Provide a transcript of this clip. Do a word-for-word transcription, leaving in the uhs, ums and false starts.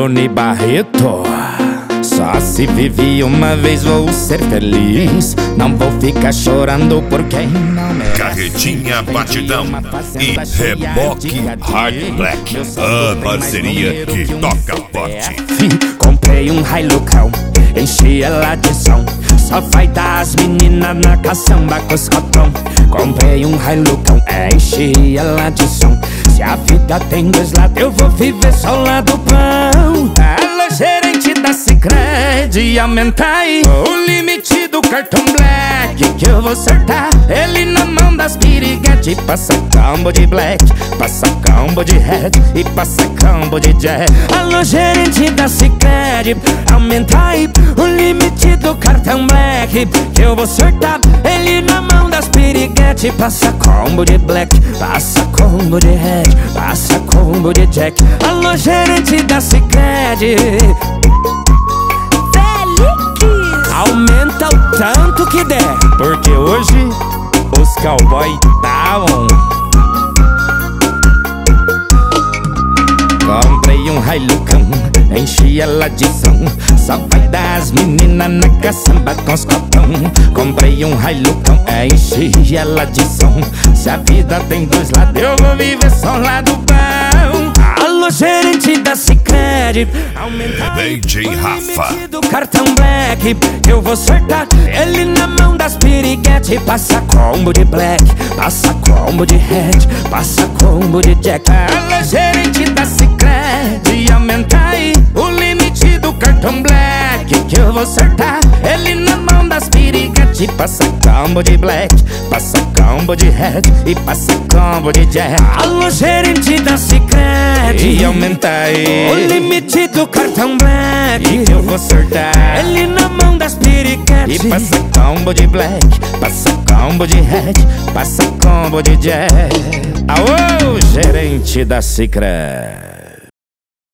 Rony Barreto. Só se vive uma vez, vou ser feliz. Não vou ficar chorando por quem não merece. Carretinha Batidão e Reboque Hard Black, a parceria que toca forte. Comprei um Hilucão, enchi ela de som. Só vai dar as meninas na caçamba com os cotão. Comprei um Hilucão, enchi ela de som. Se a vida tem dois lados, eu vou viver só o lado bom. Alô, gerente da Sicredi, aumenta aí o limite do cartão Black, que eu vou acertar ele na mão das piriguete. Passa combo de Black, passa combo de Red e passa combo de Jack. Alô, gerente da Sicredi, aumenta aí o limite do cartão Black, que eu vou acertar ele na mão das piriguete. Passa combo de Black, passa combo de Red, passa combo de Jack. Alô, gerente da Sicredi, aumenta o tanto que der, porque hoje os cowboy tá on. Comprei um Hilucão, enchi ela de som. Só vai dar as meninas na caçamba com os cotão. Comprei um Hilucão, enchi ela de som. Se a vida tem dois lados, eu vou viver só o lado bom. Alô, gerente da Sicredi, aumenta D J Rafa do cartão Black, eu vou acertar ele na mão das piriguete. Passa combo de Black, passa combo de Red, passa combo de Jack. Alô, gerente da Sicredi, aumenta aí o limite do cartão Black, que eu vou acertar ele na mão das piriguete. Passa combo de Black, passa combo de Red e passa combo de Jack. Alô, gerente da Sicredi, e aumenta aí o limite do cartão Black, que eu vou acertar ele na mão das piriguete. E passa combo de Black, passa combo de Red, passa combo de Jack. Aô, gerente da Sicredi.